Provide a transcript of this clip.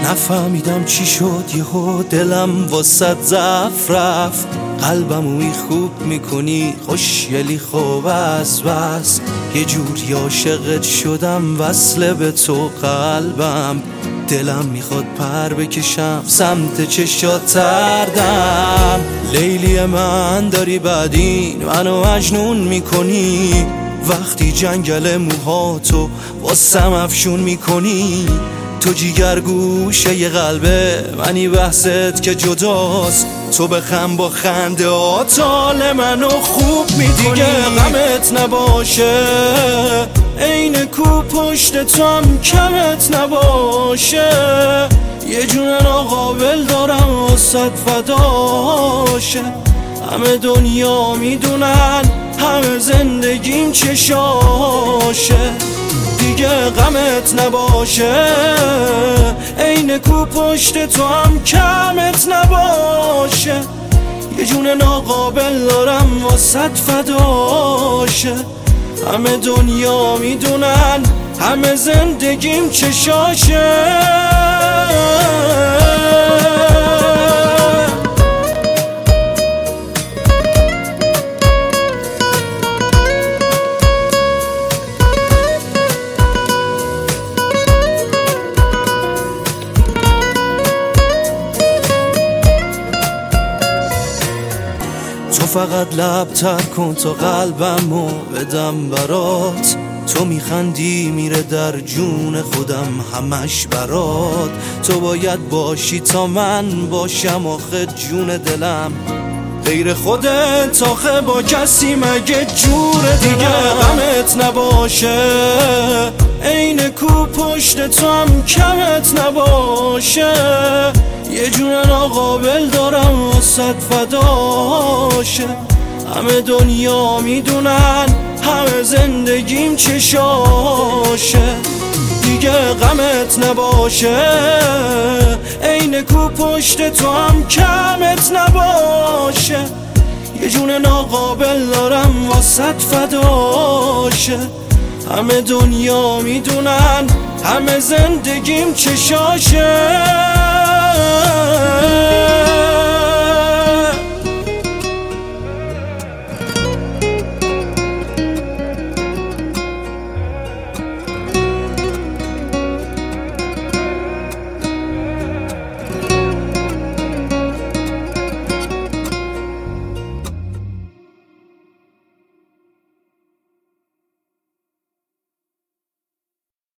نفهمیدم چی شد یهو دلم واسد ضعف رفت. قلبمو خوب میکنی خوشگلی خوب است بس، یه جوری عاشقت شدم وصله به تو قلبم. دلم میخواد پر بکشم سمت چشات تردم. لیلی من داری بعدین منو مجنون میکنی، وقتی جنگل موهاتو واسم افشون میکنی. تو جیگر گوشه ی قلبه منی، بحثت که جداست. تو بخم با خنده آتال منو خوب میکنی. دیگه غمت نباشه عین کو پشت تو هم کمت نباشه. یه جون ناقابل دارم واسد فداشه. همه دنیا میدونن همه زندگیم چشاشه. دیگه غمت نباشه عین کو پشت تو هم کمت نباشه. یه جون ناقابل دارم واسد فداشه. همه دنیا میدونن همه زندگیم چشاشه. تو فقط لب تر کن تا قلبمو بدم برات. تو میخندی میره در جون خودم همش برات. تو باید باشی تا من باشم آخه جون دلم. غیر خودت آخه با کسی مگه جور دیگه غمت نباشه عین کو پشت تو هم کمت نباشه. یه جون ناقابل دارم واسد فداشه. همه دنیا میدونن همه زندگیم چشاشه. دیگه غمت نباشه عین کو پشت تو هم کمت نباشه. یه جون ناقابل دارم واسد فداشه. همه دنیا میدونن همه زندگیم چشاشه.